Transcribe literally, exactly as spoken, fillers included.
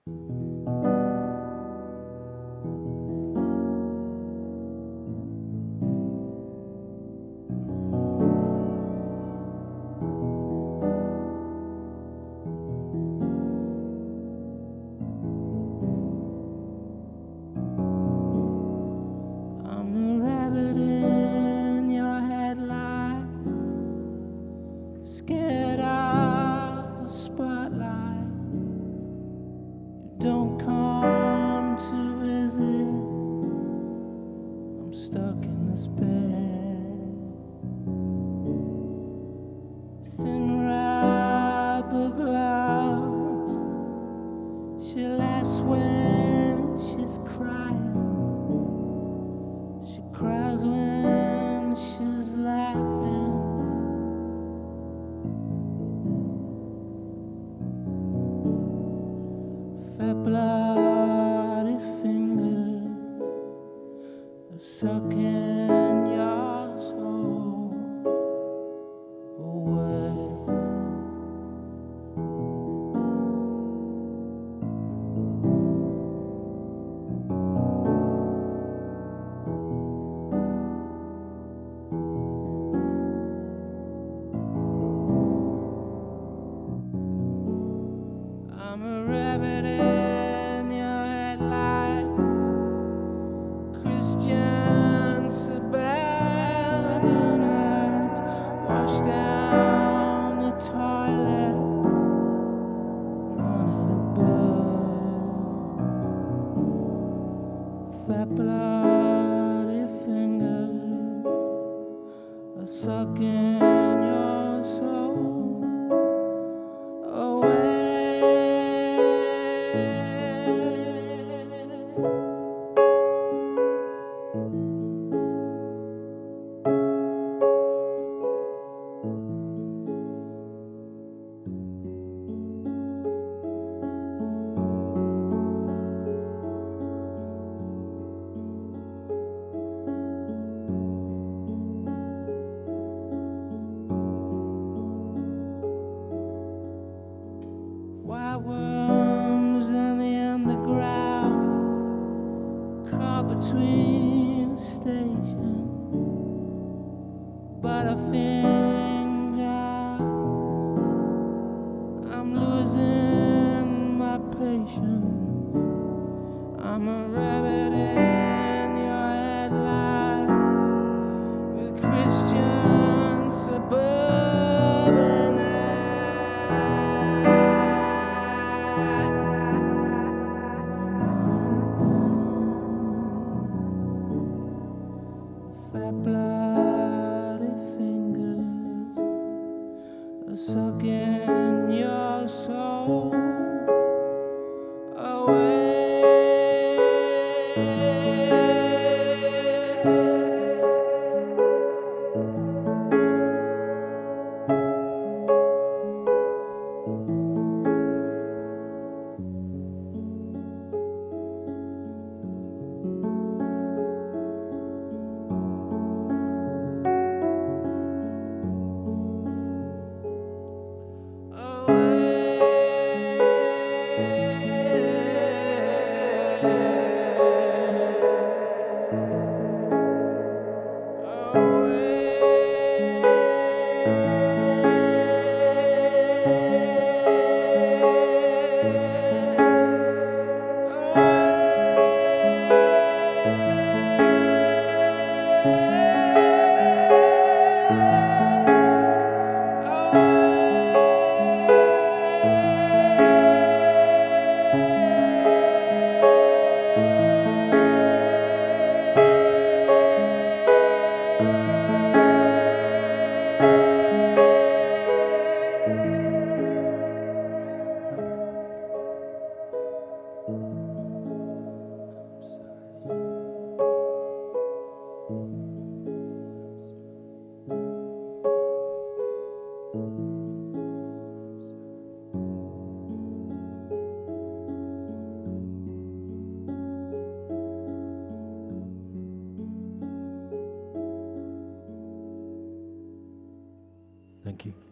Scared of the spotlight, you don't come to visit. I'm stuck in this bed, thin rubber gloves. She laughs when she's crying, she cries when she's laughing. Fat bloody fingers are sucking your soul away. I'm a rabbit in your headlights, Christian suburbanites wash down the toilet, wanted above. Fat bloody fingers are sucking your soul away. Wild worms in the underground, caught between stations. Butterfingers, I'm losing my patience. I'm a rabbit in your headlights with Christian suburban. Fat bloody fingers are sucking your soul away. Thank you.